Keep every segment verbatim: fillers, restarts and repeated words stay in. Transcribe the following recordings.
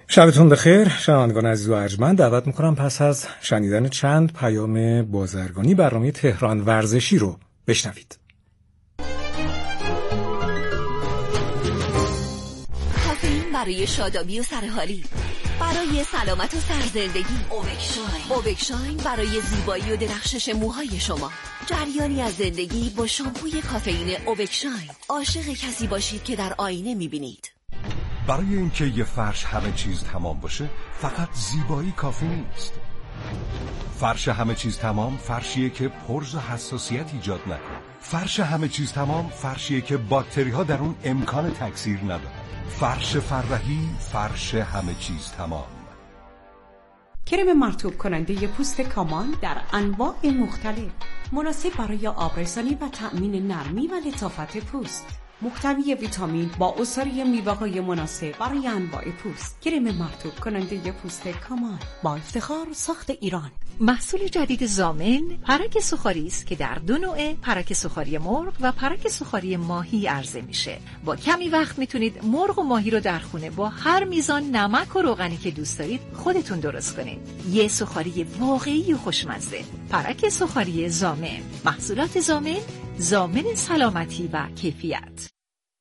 شبتون بخیر شنوندگان عزیز و ارجمند. دعوت میکنم پس از شنیدن چند پیام بازرگانی برنامه تهران ورزشی رو بشنوید. کافئین برای شادابی و سرحالی، برای سلامت و سرزندگی. اوبکشاین. اوبکشاین برای زیبایی و درخشش موهای شما. جریانی از زندگی با شامپوی کافئین اوبکشاین. عاشق کسی باشید که در آینه میبینید. برای اینکه یه فرش همه چیز تمام باشه فقط زیبایی کافی نیست. فرش همه چیز تمام فرشیه که پرز و حساسیت ایجاد نکنه. فرش همه چیز تمام فرشیه که باکتری ها در اون امکان تکثیر ندارن. فرش فرحی، فرش همه چیز تمام. کرم مرطوب کننده پوست کامان در انواع مختلف، مناسب برای آبرسانی و تأمین نرمی و لطافت پوست. محتوی ویتامین با عصاره میوه‌های مناسب برای انواع پوست. کرم مرطوب کننده پوست کامان، با افتخار ساخت ایران. محصول جدید زامن پرک سوخاری است که در دو نوع، پرک سوخاری مرغ و پرک سوخاری ماهی عرضه میشه. با کمی وقت میتونید مرغ و ماهی رو در خونه با هر میزان نمک و روغنی که دوست دارید خودتون درست کنید. یه سوخاری واقعی و خوشمزه. پرک سوخاری زامن. محصولات زامن، ضامن سلامتی و کیفیت.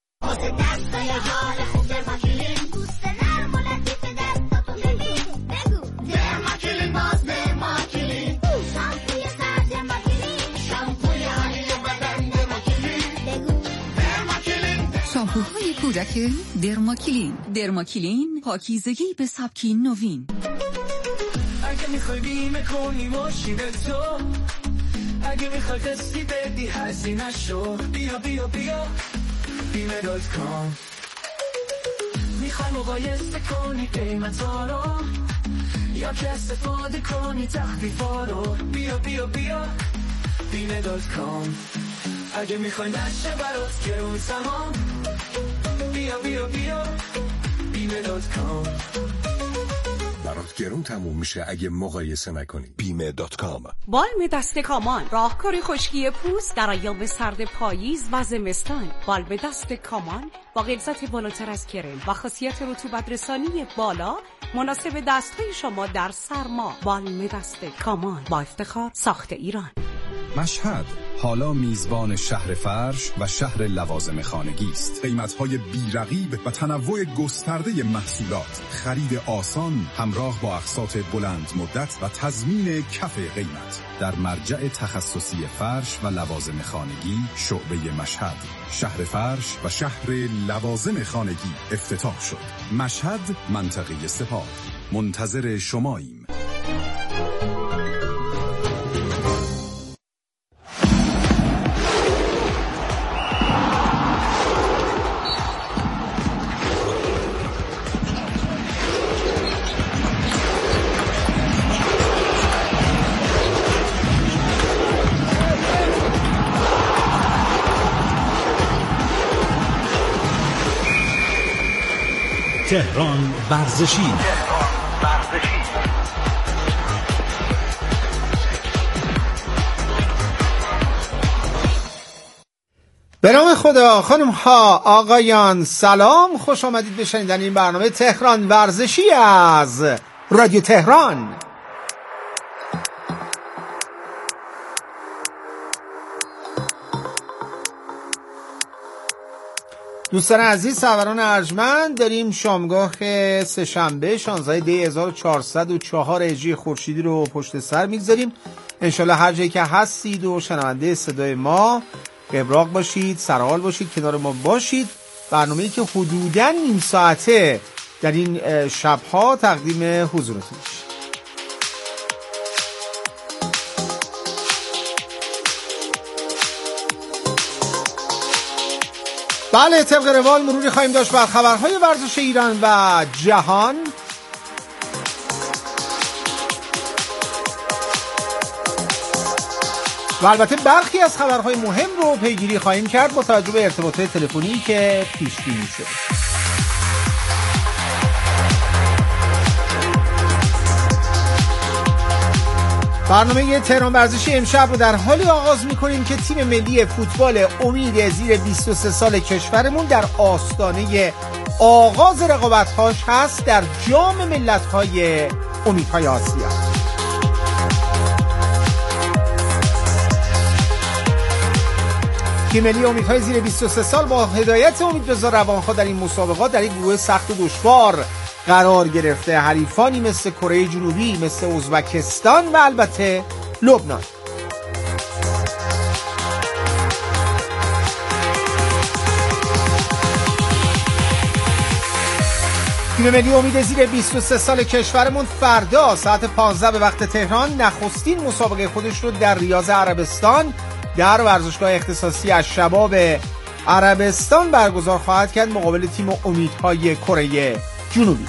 شامپوهای کودک درماکلین. درماکلین، پاکیزگی به سبکی نوین. اگه میخوای بیمه کنی ماشین تو، اگه میخوای قسطی بدی هزینه شو، بیا بیا بیا بیمه دات کام. میخوای مقایسه کنی قیمتا رو، یا که استفاده کنی تخفیفا رو، بیا بیا بیا بیمه دات کام. اگه میخوای نشه برات گرون تمام، بیا بیا بیا بیمه دات کام. برات گرون تموم میشه اگه مقایسه نکنی. بیمه دات کام. بالم دست کامان، راهکار خشکی پوست در ایام سرد پاییز و زمستان. بالم دست کامان با غلظت بالاتر از کرم و خاصیت رطوبت رسانی بالا، مناسب دستهای شما در سرما. بالم دست کامان، با افتخار ساخت ایران. مشهد حالا میزبان شهر فرش و شهر لوازم خانگی است. قیمت‌های بی‌رقیب و تنوع گسترده محصولات، خرید آسان همراه با اقساط بلند مدت و تضمین کف قیمت. در مرجع تخصصی فرش و لوازم خانگی شعبه مشهد، شهر فرش و شهر لوازم خانگی افتتاح شد. مشهد، منطقه سپاه. منتظر شماییم. تهران ورزشی. به نام خدا. خانم ها، آقایان، سلام، خوش آمدید به شنیدن این برنامه تهران ورزشی از رادیو تهران. دوستان عزیز، سروران ارجمند، داریم شامگاه سه‌شنبه شانزده دی هزار و چهارصد و چهار هجری خورشیدی رو پشت سر میگذاریم. انشالله هر جایی که هستید و شنونده صدای ما قبراق باشید، سرحال باشید، کنار ما باشید. برنامه‌ای که حدوداً نیم ساعته در این شب‌ها تقدیم حضورتون میشه. بله، طبق روال مروری خواهیم داشت بر خبرهای ورزش ایران و جهان. و البته برخی از خبرهای مهم رو پیگیری خواهیم کرد با توجه به ارتباطات تلفنی که پیش بینی شده. برنامه تهران ورزشی امشب رو در حالی آغاز می‌کنیم که تیم ملی فوتبال امید زیر بیست و سه سال کشورمون در آستانه آغاز رقابت‌هاش هست در جام ملت‌های امیدهای آسیا. تیم ملی امیدهای زیر بیست و سه سال با هدایت امیدرضا روانخواه در این مسابقات در یک گروه سخت و دشوار قرار گرفته. حریفانی مثل کره جنوبی، مثل ازبکستان و البته لبنان. تیم ملی امید زیر بیست و سه سال کشورمون فردا ساعت پانزده به وقت تهران نخستین مسابقه خودش رو در ریاض عربستان در ورزشگاه اختصاصی الشباب عربستان برگزار خواهد کرد مقابل تیم امیدهای کره جنوبی.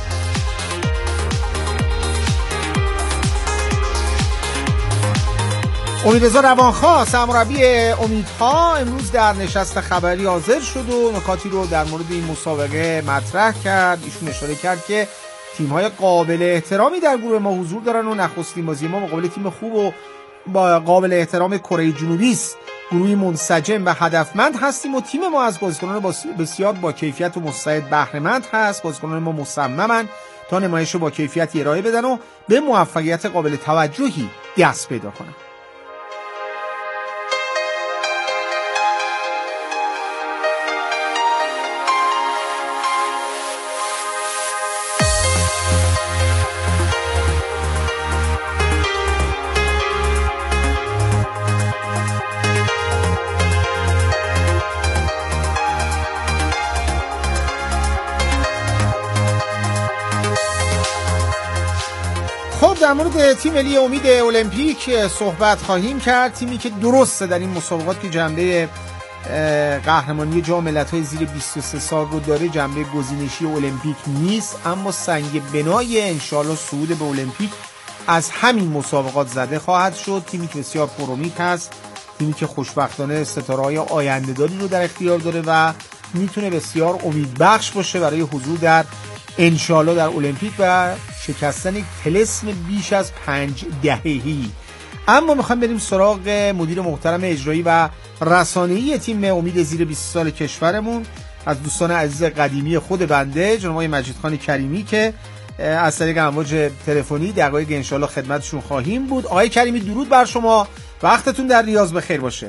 امیدرضا روانخواه سرمربی امیدها امروز در نشست خبری حاضر شد و نکاتی رو در مورد این مسابقه مطرح کرد. ایشون اشاره کرد که تیم‌های قابل احترامی در گروه ما حضور دارن و نخستین بازی ما مقابل تیم خوب و با قابل احترام کره جنوبی است. گروهی منسجم و هدفمند هستیم و تیم ما از بازیکنان بسیار با کیفیت و مستعد بهره مند هست. بازیکنان ما مصممن تا نمایش رو با کیفیت ارائه بدن و به موفقیت قابل توجهی دست پیدا کنن. در مورد تیم ملی امید المپیک صحبت خواهیم کرد. تیمی که درسته در این مسابقات که جنبه قهرمانی جام ملت‌های زیر بیست و سه سال رو داره، جنبه گزینشی المپیک نیست، اما سنگ بنای انشالله صعود به المپیک از همین مسابقات زده خواهد شد. تیمی که بسیار پرامید هست، تیمی که خوشبختانه ستاره‌های آینده‌داری رو در اختیار داره و میتونه بسیار امیدبخش باشه برای حضور در انشالله در المپیک و شکستن یک طلسم بیش از پنج دهه‌ای. اما میخوایم بریم سراغ مدیر محترم اجرایی و رسانه‌ای تیم امید زیر بیست سال کشورمون، از دوستان عزیز قدیمی خود بنده جناب آقای مجیدخان کریمی که از طریق امواج تلفنی دقایق انشالله خدمتشون خواهیم بود. آقای کریمی درود بر شما، وقتتون در ریاض بخیر باشه.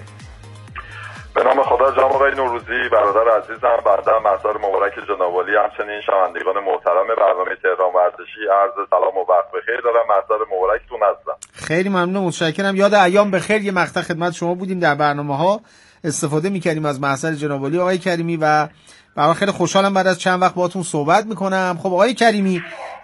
به نام خدا جناب آقای نوروزی، برادر عزیزم، بعد مسار مبارک جناب عالی، همچنین شنوندگان محترم برنامه تهران ورزشی عرض سلام و وقت بخیر دارم. مسار مبارکتون هستم. خیلی ممنون، متشکرم. یاد ایام بخیر یه مقطع خدمت شما بودیم، در برنامه‌ها استفاده می‌کردیم از محضر جناب عالی آقای کریمی و برای خیلی خوشحالم بعد از چند وقت باهاتون صحبت می‌کنم. خب آقای کریمی،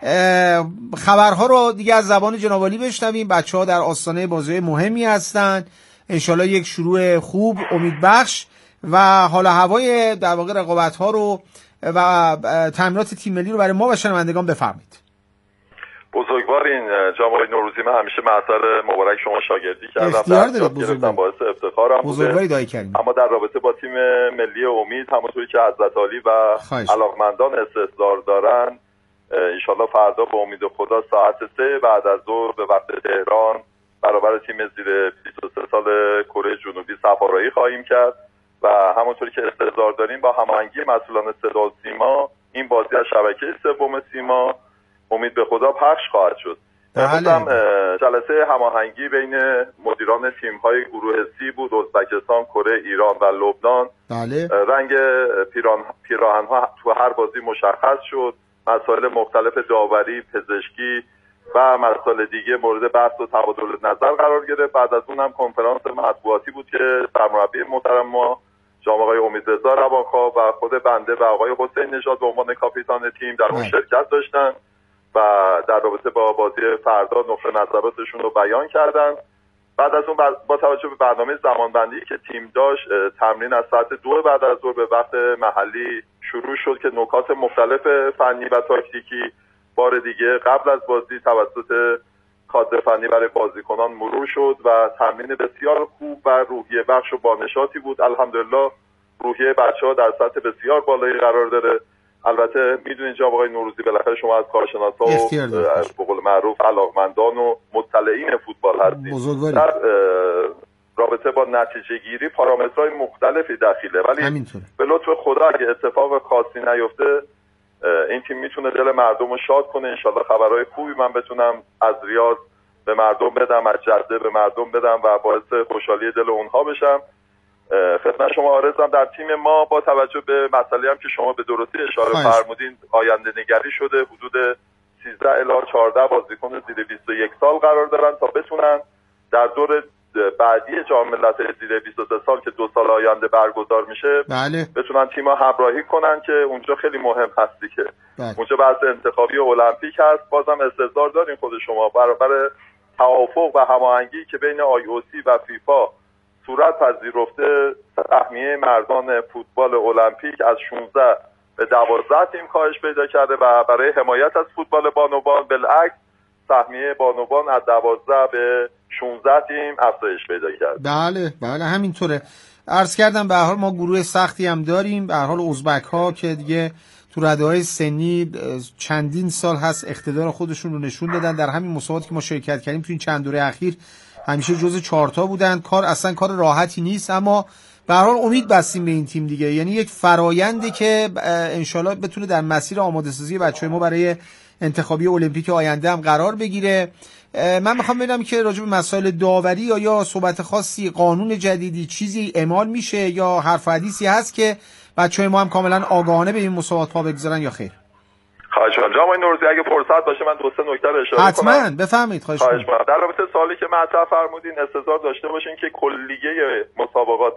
خبرها رو دیگه از زبان جناب عالی بشنویم. بچه‌ها در آستانه بازی مهمی هستن، انشالله یک شروع خوب امیدبخش و حال هوای در واقع رقابت‌ها رو و تامینات تیم ملی رو برای ما و شنوندگان بفرمایید. بزرگوارین جناب آقای نوروزی، من همیشه معطر مبارک شما شاگردی کردم، اختیار دارید بزرگوار، باعث افتخارم بزرگواری دایی کردیم. اما در رابطه با تیم ملی امید همونطوری که حضرت عالی و علاقمندان استحضار دارن، انشالله فردا به امید خدا ساعت سه بعد از ظهر به وقت تهران برابر تیم زیر بیست و سه سال کره جنوبی صف‌آرایی خواهیم کرد و همونطوری که استحضار داریم با هماهنگی مسئولان صدا و سیما این بازی از شبکه سوم سیما امید به خدا پخش خواهد شد. امروز هم جلسه هماهنگی بین مدیران تیم‌های گروه سی بود، ازبکستان، کره، ایران و لبنان. بله. رنگ پیران پیراهن‌ها تو هر بازی مشخص شد. مسائل مختلف داوری، پزشکی و مسائل دیگه مورد بحث و تبادل نظر قرار گرفت. بعد از اون هم کنفرانس مطبوعاتی بود که سرمربی محترم ما جناب آقای امیدرضا روانخواه و خود بنده و آقای حسین نژاد به عنوان کاپیتان تیم در اون شرکت داشتن و در رابطه با بازی فردا نقطه نظراتشون رو بیان کردن. بعد از اون با توجه به برنامه زمانبندی که تیم داشت، تمرین از ساعت دو بعد از ظهر به وقت محلی شروع شد که نکات مختلف فنی و تاکتیکی بار دیگه قبل از بازی توسط کادر فنی برای بازیکنان مرور شد و تمرین بسیار خوب و روحیه بخش و بانشاطی بود. الحمدلله روحیه بچه‌ها در سطح بسیار بالایی قرار داره البته میدونید جناب آقای نوروزی بالاخره شما از کارشناسا و به قول معروف علاقمندان و مطلعین فوتبال هستید. در رابطه با نتیجه گیری پارامترهای مختلفی دخیله، ولی به لطف خدا اگه اتفاق خاصی نیفته این تیم میتونه دل مردم رو شاد کنه. انشالله خبرهای خوبی من بتونم از ریاض به مردم بدم، از جده به مردم بدم و باعث خوشحالی دل اونها بشم. خدمت شما عرضم در تیم ما با توجه به مسئله هم که شما به درستی اشاره فرمودین آینده نگری شده، حدود سیزده الی چهارده بازیکن زیر بیست و یک سال قرار دارن تا بتونن در دور بعدی جام ملت‌های زیر بیست و سه سال که دو سال آینده برگزار میشه بله. بتونن تیم‌ها همراهی کنن که اونجا خیلی مهم هستی که بله. اونجا بحث انتخابی المپیک هست. بازم استحضار دارین خود شما برابر توافق و هماهنگی که بین آی او سی و فیفا صورت پذیرفته سهمیه مردان فوتبال المپیک از شانزده به دوازده تیم کاهش پیدا کرده و برای حمایت از فوتبال بانوان بالعکس سهمیه بانوان از دوازده به شانزده تیم افزایش پیدا کرد. بله بله همینطوره. عرض کردم به هر حال ما گروه سختی هم داریم. به هر حال ازبک ها که دیگه تو رده‌های سنی چندین سال هست اقتدار خودشون رو نشون دادن. در همین مسابقاتی که ما شرکت کردیم تو این چند دوره اخیر همیشه جزو چهارتا بودن. کار اصلا کار راحتی نیست، اما به هر حال امید بستیم به این تیم دیگه. یعنی یک فرایندی که انشالله بتونه در مسیر آماده سازی بچه‌های ما برای انتخابی المپیک آینده هم قرار بگیره. من میخوام ببینم که راجع به مسائل داوری یا یا صحبت خاصی، قانون جدیدی چیزی اعمال میشه یا حرف و حدیثی هست که بچه‌های ما هم کاملا آگاهانه به این مسابقات پا بگذارن یا خیر؟ خواهش می‌کنم جناب نوروزی اگه فرصت باشه من دو سه نکته رو اشاره حتما. کنم. حتما بفرمایید. خواهش می‌کنم. در رابطه سوالی که مطرح فرمودین استظهار داشته باشین که کلیه مسابقات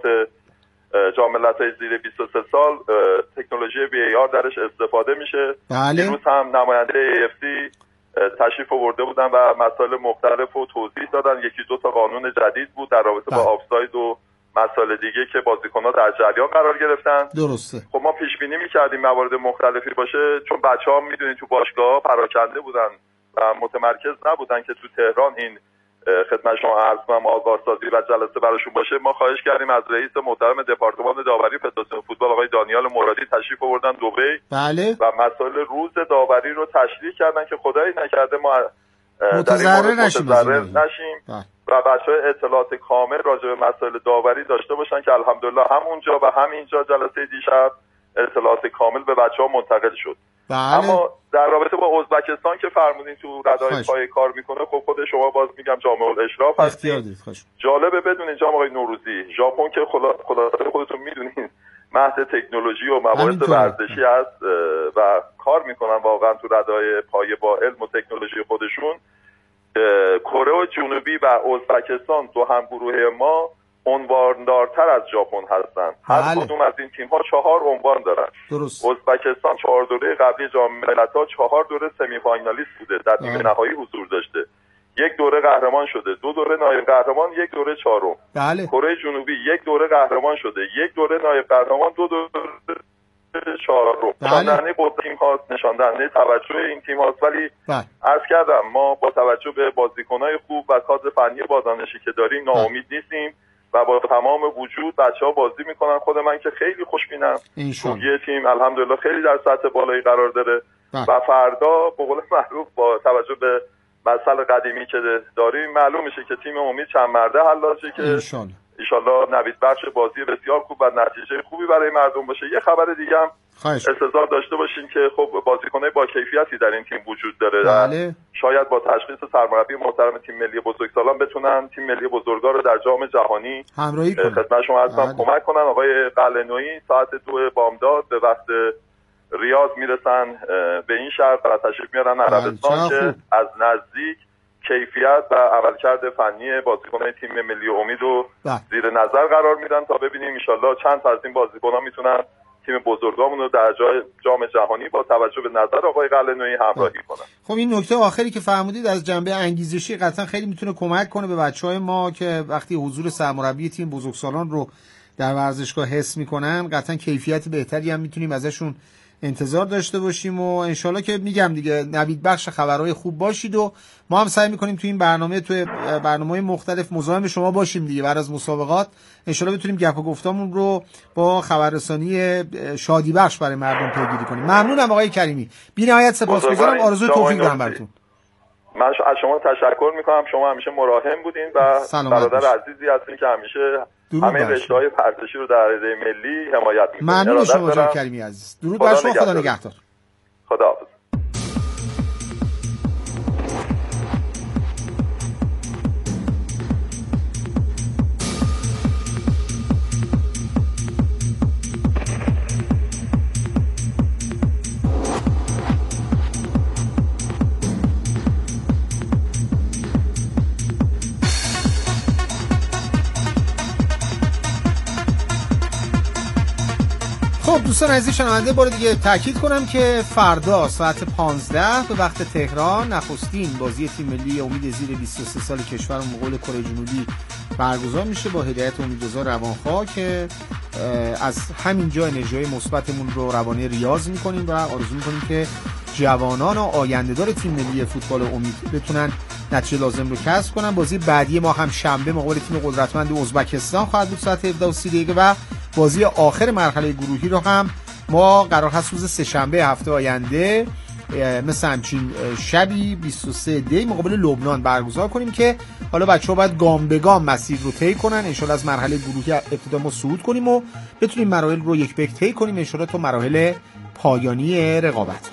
جام ملت‌های زیر بیست و سه سال تکنولوژی وی ای آر درش استفاده میشه. بله. امروز هم نماینده ای اف سی تشریف آورده بودن و مسائل مختلف رو توضیح دادن. یکی دو تا قانون جدید بود در رابطه با آفساید و مسائل دیگه که بازیکن‌ها در جریان قرار گرفتن. درسته. خب ما پیش بینی می‌کردیم موارد مختلفی باشه، چون بچه‌ها می‌دونید تو باشگاه‌ها پراکنده بودن و متمرکز نبودن که تو تهران این خدمت شما عرض کنم آگاهسازی و جلسه براشون باشه. ما خواهش کردیم از رئیس محترم دپارتمان داوری فدراسیون فوتبال آقای دانیال مرادی تشریف آوردن دبی. بله. و مسائل روز داوری رو تشریح کردن که خدایی نکرده ما متضرر نشیم, نشیم. و بچه‌ها اطلاعات کامل راجع به مسائل داوری داشته باشن که الحمدلله هم اونجا و هم اینجا جلسه دیشب اطلاعات کامل به بچه‌ها منتقل شد. بله. اما در رابطه با ازبکستان که فرمودین تو ردای پای کار میکنه، خب خود شما باز میگم جامع الاشراف هستید. جالبه بدونین جناب آقای نوروزی ژاپن که خلاصه خودتون میدونین مهد تکنولوژی و مباحث ورزشی هست و کار میکنن واقعا تو ردای پای با علم و تکنولوژی خودشون. کره جنوبی و ازبکستان دو هم گروه ما عنواندارتر از ژاپن هستن. هر کدوم از این تیم ها چهار عنوان دارن. درست. ازبکستان چهار دوره قبلی جام ملت‌ها چهار دوره سمی فاینالیست بوده، در نیمه نهایی حضور داشته. یک دوره قهرمان شده، دو دوره نایب قهرمان، یک دوره چهارم. بله. کره جنوبی یک دوره قهرمان شده، یک دوره نایب قهرمان، دو دوره چهارم. نشاندهنده بود تیم هاست، نشاندهنده توجه این تیم هاست. ولی بله. عرض کردم ما با توجه به بازیکن‌های خوب و کادر فنی بازنشی که داریم ناامید نیستیم و با تمام وجود بچه‌ها بازی میکنن. خود من که خیلی خوشبینم یه تیم الحمدلله خیلی در سطح بالایی قرار داره بله. و فردا به قول معروف با توجه به مسئله قدیمی که داریم معلوم میشه که تیم امید چند مرده حل شه که انشالله نوید بخش بازی بسیار خوب و نتیجه خوبی برای مردم باشه. یه خبر دیگه هم استظهار داشته باشین که خب بازیکن‌های با کیفیتی در این تیم وجود داره. بله. شاید با تشخیص سرمربی محترم تیم ملی بزرگسالان بتونن تیم ملی بزرگا رو در جام جهانی همراهی کنن. خدمت شما هستم کمک کنن. آقای قلعه‌نویی ساعت دو بامداد به وقت ریاض میرسن به این شهر و تشریف میارن عربستان که از نزدیک کیفیت و عملکرد فنی بازیکن‌های تیم ملی امید رو زیر نظر قرار میدن تا ببینیم ان شاءالله چند تا از این بازیکن‌ها میتونن تیم بزرگامون رو در جای جام جهانی با توجه به نظر آقای قلعه‌نویی همراهی کنن. خب این نکته آخری که فرمودید از جنبه انگیزشی قطعا خیلی میتونه کمک کنه به بچهای ما که وقتی حضور سرمربی تیم بزرگسالان رو در ورزشگاه حس میکنن قطعا کیفیت بهتری هم میتونیم ازشون انتظار داشته باشیم و انشالله که میگم دیگه نوید بخش خبرهای خوب باشید و ما هم سعی میکنیم تو این برنامه تو برنامه‌های مختلف مزاحم شما باشیم دیگه بعد از مسابقات انشالله بتونیم گپ و گفتامون رو با خبررسانی شادی بخش برای مردم پیگیری کنیم. ممنونم آقای کریمی. بی‌نهایت سپاسگزارم. آرزوی توفیق دارم براتون. من از شما تشکر میکنم. شما همیشه مراهم بودین و برادر عزیزی هستین که همیشه همه رشته‌های ورزشی رو در رده ملی حمایت میکنین. ممنون شما جان کریمی عزیز. درود بر شما. خدا نگهدار. خداحافظ. خب دوستان عزیز شنونده بار دیگه تاکید کنم که فردا ساعت پانزده به وقت تهران نخستین بازی تیم ملی امید زیر بیست و سه سال کشور مغول کره جنوبی برگزار میشه با هدایت امیدرضا روانخواه که از همین جا انرژی مثبتمون رو روانه ریاض میکنیم و آرزو میکنیم که جوانان و آینده‌دار تیم ملی فوتبال امید بتونن نتیجه لازم رو کسب کنن. بازی بعدی ما هم شنبه مقابل تیم قدرتمند ازبکستان خواهد بود ساعت هفده و سی دقیقه و بازی آخر مرحله گروهی رو هم ما قرار هست روز سه شنبه هفته آینده مثل همچین شبی بیست و سه دی مقابل لبنان برگزار کنیم که حالا بچه‌ها باید گام به گام مسیر رو طی کنن. انشالله از مرحله گروهی ابتدا ما صعود کنیم و بتونیم مراحل رو یک به یک طی کنیم انشالله تا مراحل پایانی رقابت.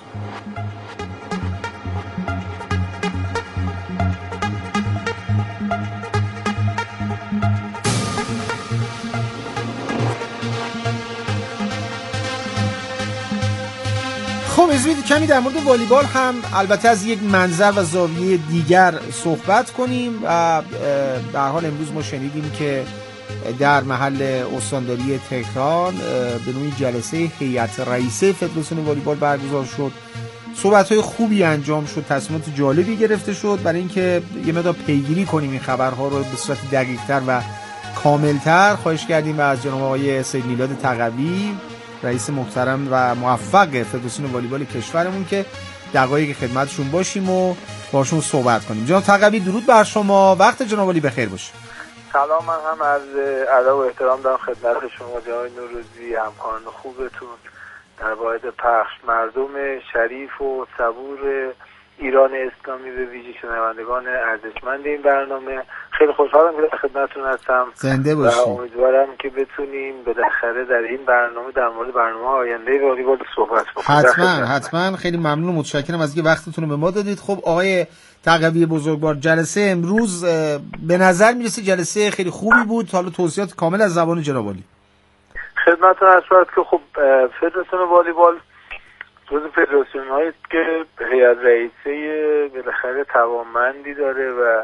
خب از کمی در مورد والیبال هم البته از یک منظر و زاویه دیگر صحبت کنیم و به هر حال امروز ما شنیدیم که در محل استانداری تهران به نوعی جلسه هیئت رئیسه فدراسیون والیبال برگزار شد. صحبت‌های خوبی انجام شد، تصمیمات جالبی گرفته شد برای اینکه یه مقدار پیگیری کنیم این خبرها رو به صورت دقیق‌تر و کاملتر. خواهش کردیم و از جناب آقای سید میلاد تقوی رئیس محترم و موفق فدراسیون والیبال کشورمون که دقایق خدمتشون باشیم و باشون صحبت کنیم. جناب تقوی درود بر شما، وقت جناب عالی بخیر باشه. سلام، من هم از ادب و احترام دارم خدمت شما جناب نوروزی، همکاران خوبتون در واحد پخش، مردم شریف و صبور ایران اسلامی، به ویژه شنوندگان ارزشمند این برنامه. خیلی خوشحالم که در خدمتتون هستم. زنده باشید. و امیدوارم که بتونیم بالاخره در این برنامه در مورد برنامه آینده والیبال صحبت بکنیم. حتما حتما. خیلی ممنون و متشکرم از اینکه وقتتون رو به ما دادید. خب آقای تقوی بزرگوار، جلسه امروز به نظر میرسه جلسه خیلی خوبی بود. حالا توضیحات کامل از زبان جناب عالی خدمتتون عرض شد که خب فدراسیون والیبال جزو فدراسیون هایی که هیئت رئیسه بالاخره توانمندی داره و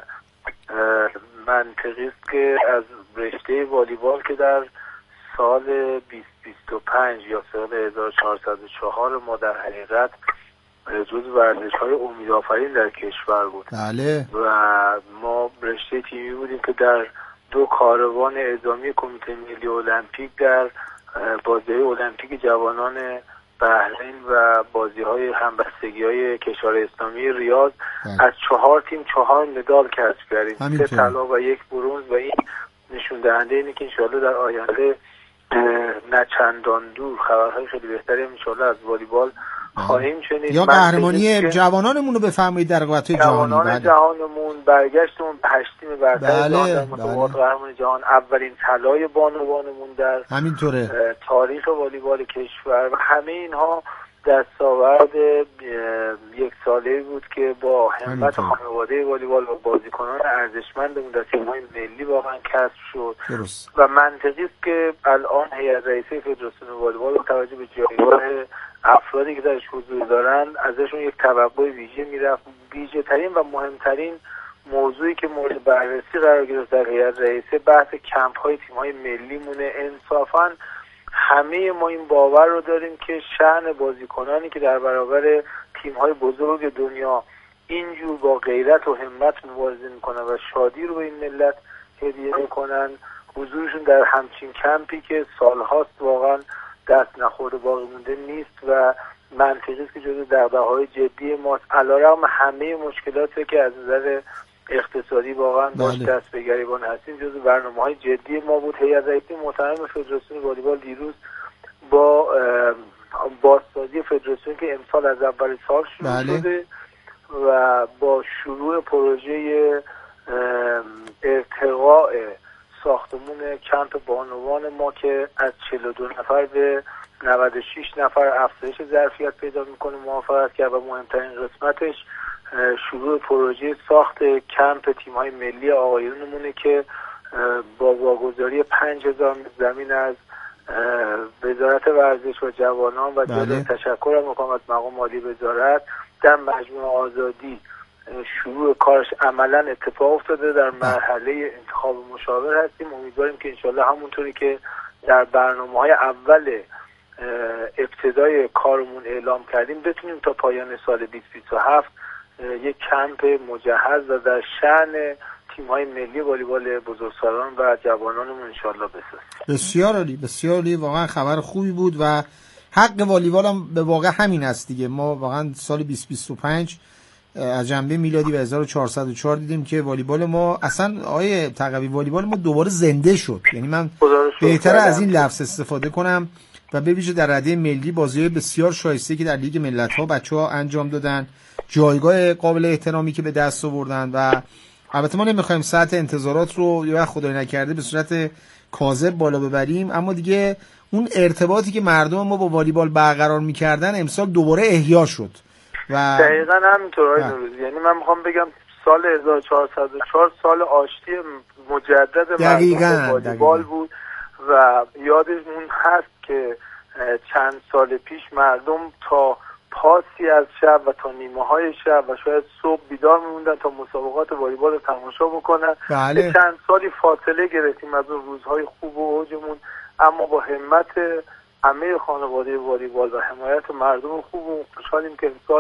منطقی است که از رشته والیبال که در سال بیست بیست و پنج یا سال هزار و چهارصد و چهار ما در حقیقت جزو ورزش‌های امیدآفرین در کشور بود. بله. و ما رشته تیمی بودیم که در دو کاروان اعزامی کمیته ملی المپیک در بازی‌های المپیک جوانان بحرین و بازی‌های همبستگی‌های کشور اسلامی ریاض از چهار تیم چهار مدال کسب کردیم، سه طلا و یک برنز، و این نشون دهنده اینه که انشاءالله در آینده نه چندان دور خبرهای خیلی بهتری ان شاءالله از والیبال خواهیم شنید. یا قهرمانی جوانانمون رو بفرمایید در رقابت‌های جهانی. جوانان جهانمون برگشتمون به هشت تیم برتر بله، در مسابقات قهرمانی جهان، اولین طلای بانوانمون در همینطوره تاریخ والیبال کشور، و همه اینها دستاورد یک ساله بود که با همت خانواده والیبال و بازیکنان ارزشمندمون در تیم‌های ملی واقعا کسب شد. درست. و منطقی است که الان هیئت رئیسه فدراسیون والیبال با توجه به جایگاه افرادی که درش حضور دارن ازشون یک توقع ویژه میرفت. ویژه ترین و مهمترین موضوعی که مورد بررسی قرار گرفت در هیئت رئیسه بحث کمپ های تیم های ملی مونه. انصافاً همه ما این باور رو داریم که شأن بازیکنانی که در برابر تیم های بزرگ دنیا اینجور با غیرت و همت مبارزه میکنن و شادی رو به این ملت هدیه میکنن، حضورشون در همچین کمپی که سالهاست واقعا دست نخورده باقی مونده نیست و منطقی است که جزو دغدغه‌های جدی ماست، علیرغم همه مشکلاتی که از نظر اقتصادی واقعا باش دست به گریبان هستیم جزو برنامه‌های جدی ما بود. هیئت رئیسه محترم فدراسیون والیبال دیروز با بازسازی فدراسیون که امسال از اول سال شروع بله. شده و با شروع پروژه ارتقاء ساختمون کمپ بانوان ما که از چهل و دو نفر به نود و شش نفر افزایش ظرفیت پیدا میکنه موفق کرد و مهمترین قسمتش شروع پروژه ساخت کمپ تیم‌های ملی آقایونمونه که با واگذاری پنج هزار زمین از وزارت ورزش و جوانان و بله. تشکر میکنم از مقام مالی وزارت در مجموعه آزادی شروع کارش عملا اتفاق افتاده. در مرحله انتخاب مشاور هستیم، امیدواریم که انشالله همونطوری که در برنامه‌های اول ابتدای کارمون اعلام کردیم بتونیم تا پایان سال بیست بیست و هفت یک کمپ مجهز و در شأن تیم‌های ملی والیبال بزرگسالان و جوانانمون انشالله بسازیم. بسیار عالی، بسیار عالی، واقعا خبر خوبی بود و حق والیبال هم به واقع همین است دیگه. ما واقعا سال بیست بیست و پنج از جنبه میلادی و هزار و چهارصد و چهار دیدیم که والیبال ما اصلا آیه تقوی والیبال ما دوباره زنده شد. یعنی من بهتره از این لفظ استفاده کنم و به ویژه در رده ملی بازی‌های بسیار شایسته که در لیگ ملت‌ها بچه‌ها انجام دادن، جایگاه قابل احترامی که به دست آوردن و البته ما نمی‌خوایم سطح انتظارات رو یا خدای نکرده به صورت کاذب بالا ببریم، اما دیگه اون ارتباطی که مردم ما با والیبال برقرار می‌کردن امسال دوباره احیا شد. و دقیقاً همینطور آقای نوروزی، یعنی من میخوام بگم سال هزار و چهارصد و چهار سال آشتی مجدد مردم والیبال بود و یادمون هست که چند سال پیش مردم تا پاسی از شب و تا نیمه های شب و شاید صبح بیدار میموندن تا مسابقات والیبال رو تماشا بکنن. بله. چند سالی فاصله گرفتیم از اون روزهای خوب و اوجمون، اما با همت همه خانواده والیبال و حمایت مردم خوب و خوشحالیم که امسال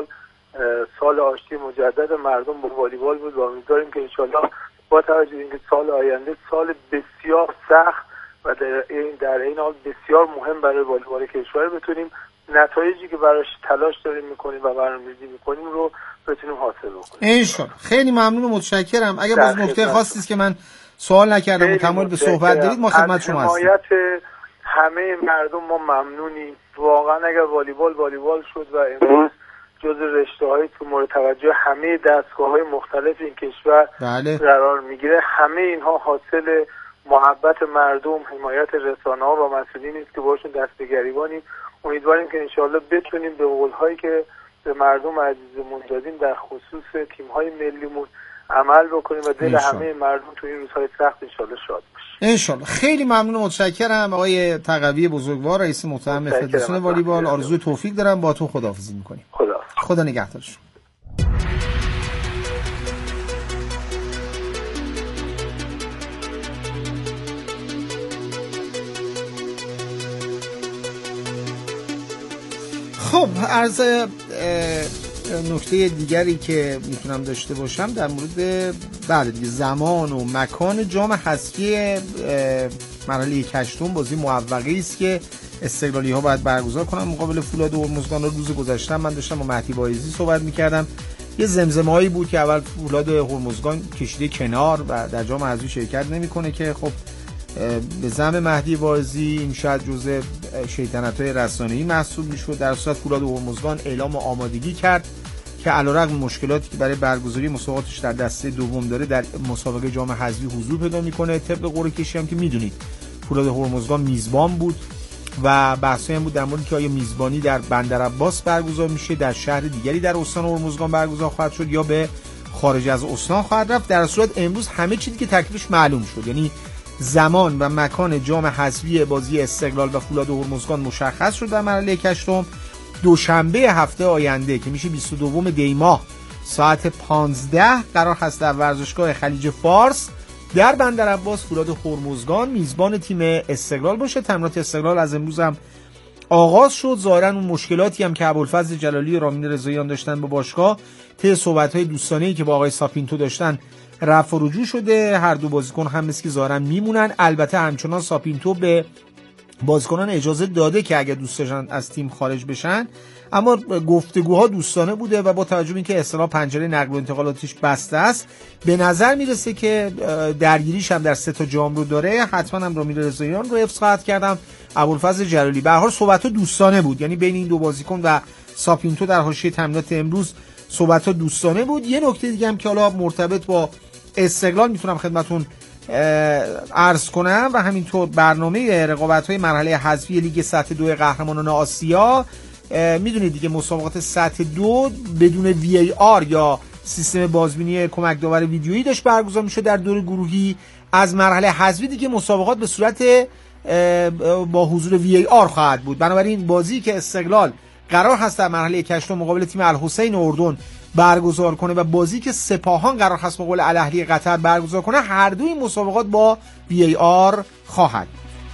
سال آشتی مجدد مردم با والیبال بود و امیدواریم که انشالله با توجه به اینکه سال آینده سال بسیار سخت و در این در این حال بسیار مهم برای والیبال کشور بتونیم نتایجی که براش تلاش داریم میکنیم و برنامه‌ریزی میکنیم رو بتونیم حاصل بکنیم انشالله. خیلی ممنون و متشکرم. اگر باز نکته خاصی است که من سوال نکردم و تمایل به صحبت دارید ما خدمت شما هستیم. حمایت همه مردم ما ممنونیم. واقعا اگر والیبال والیبال شد و امروز جز رشته‌هایی که مورد توجه همه دستگاه‌های مختلف این کشور بله. قرار میگیره، همه اینها حاصل محبت مردم، حمایت رسانه‌ها و مسئولینی است که باشون دست به گریبانیم. امیدواریم که انشالله بتونیم به قول‌هایی که به مردم عزیزمون دادیم در خصوص تیم‌های ملیمون عمل بکنیم و دل همه مردم تو این روزهای سخت انشالله شاد باشه. انشالله. خیلی ممنون و متشکرم آقای تقوی بزرگوار رئیس محترم فدراسیون والیبال. آرزوی توفیق دارم. با تو خداحافظی می‌کنیم. خدا خدا نگهدارش. خب از نکته دیگری که میتونم داشته باشم در مورد بعد دیگه زمان و مکان جام حذفی مرحله هشتم بازی موفقی است که استقلالی ها باید برگزار کنن مقابل فولاد هرمزگان. روز گذشته من داشتم با مهدی بایزی صحبت میکردم، یه زمزمه‌ای بود که اول فولاد هرمزگان کشیده کنار و در جام حذفی شرکت نمیکنه که خب به زعم مهدی بایزی این شاید جزء شیطنت‌های رسانه‌ای محسوب میشد. در صورت فولاد هرمزگان اعلام آمادگی کرد که علیرغم مشکلاتی که برای برگزاری مسابقاتش در دسته دوم داره در مسابقه جام حذفی حضور پیدا میکنه. طبق قرعه کشی هم که میدونید فولاد هرمزگان میزبان بود و بحثی هم بود در مورد که آیا میزبانی در بندرعباس برگزار میشه، در شهر دیگری در استان هرمزگان برگزار خواهد شد یا به خارج از استان خواهد رفت. در صورت امروز همه چیزی که تکلیفش معلوم شد، یعنی زمان و مکان جام حذفی بازی استقلال و فولاد هرمزگان مشخص شد در مرحله هشتم. دوشنبه هفته آینده که میشه بیست و دوم دی ماه ساعت پانزده قرار هست در ورزشگاه خلیج فارس در بندرعباس فولاد هرمزگان میزبان تیم استقلال باشه. تمرینات استقلال از امروز هم آغاز شد. ظاهرا اون مشکلاتی هم که ابوالفضل جلالی و رامین رضاییان داشتن با باشگاه طی صحبت‌های دوستانه‌ای که با آقای ساپینتو داشتن رفع و رجوع شده. هر دو بازیکن هم مثل که ظاهرا میمونن. البته همچنان ساپینتو به بازیکنان اجازه داده که اگه دوست داشتن از تیم خارج بشن، اما گفتگوها دوستانه بوده و با توجه به اینکه اصطلاح پنجره نقل و انتقالاتش بسته است، به نظر میرسه که درگیریش هم در سه تا جام رو داره. حتما هم رامیل رضاییان رو حفظ خواهد کردم، ابوالفضل جلالی. به هر حال صحبت‌ها دوستانه بود، یعنی بین این دو بازیکن و ساپینتو در حاشیه تمرینات امروز صحبت‌ها دوستانه بود. یه نکته دیگه هم که حالا مرتبط با استقلال میتونم خدمتتون عرض کنم و همینطور برنامه رقابت‌های مرحله حذفی لیگ سطح دو قهرمانان آسیا، میدونید دیگه مسابقات سطح دو بدون وی ای آر یا سیستم بازبینی کمک داور ویدیویی داشت برگزار میشه در دور گروهی. از مرحله حذفی دیگه مسابقات به صورت با حضور وی ای آر خواهد بود. بنابراین بازی که استقلال قرار هست در مرحله کشف مقابل تیم الحسین اردن برگزار کنه و بازی که سپاهان قرار هست مقابل الاهلی قطر برگزار کنه، هر دوی مسابقات با وی ای آر خواهد.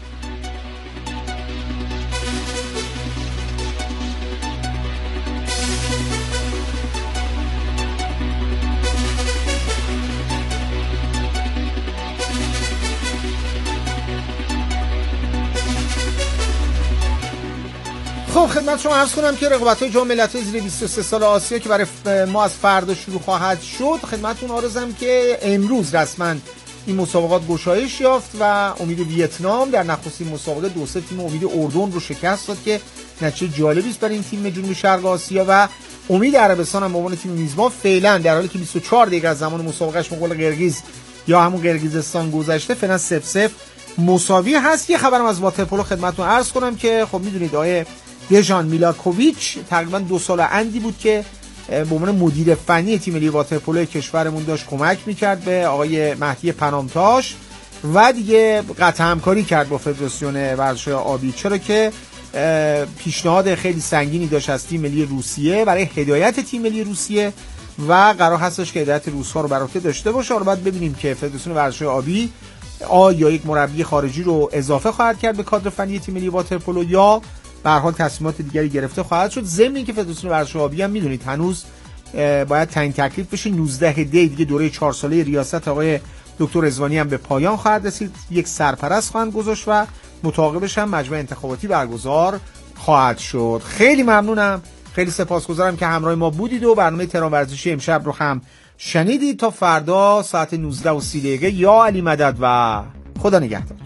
خب خدمت شما عرض کنم که رقابت‌های جام ملت‌های زیر بیست و سه سال آسیا که برای ما از فردا شروع خواهد شد، خدمتتون عرضم که امروز رسما این مسابقات گشایش یافت و امید ویتنام در نخستین مسابقه دو سه تیم امید اردن رو شکست داد که نتیجه جالبی است برای این تیم جنوب شرق آسیا. و امید عربستان هم به عنوان تیم میزبان فعلا در حالی که بیست و چهار دقیقه از زمان مسابقهش مقابل قرقیز یا همون قرقیزستان گذشته، فعلا صفر صفر مساوی هست. یه خبرم از واترپولو خدمتتون عرض کنم که خب میدونید آیه دژان میلاکوویچ تقریبا دو سال اندی بود که به عنوان مدیر فنی تیم ملی واترپولو کشورمون داشت کمک میکرد به آقای مهدی پنامتاش و دیگه قطع همکاری کرد با فدراسیون ورزش آبی، چرا که پیشنهاد خیلی سنگینی داشت از تیم ملی روسیه برای هدایت تیم ملی روسیه و قرار هستش که هدایت روس‌ها رو بر عهده داشته باشه. حالا باید ببینیم که فدراسیون ورزش آبی آیا یک مربی خارجی رو اضافه خواهد کرد به کادر فنی تیم ملی واترپولو یا به هر حال تصمیمات دیگری گرفته خواهد شد. ضمن اینکه فدراسیون ورزش آبی هم میدونید هنوز باید تعیین تکلیف بشه. نوزده دی دیگه دوره چهار ساله ریاست آقای دکتر رضوانی هم به پایان خواهد رسید. یک سرپرست خواهند گذاشت و متعاقبش هم مجمع انتخاباتی برگزار خواهد شد. خیلی ممنونم، خیلی سپاسگزارم که همراه ما بودید و برنامه تهران ورزشی امشب رو هم شنیدید. تا فردا ساعت نوزده و سی دقیقه، یا علی مدد و خدا نگهدار.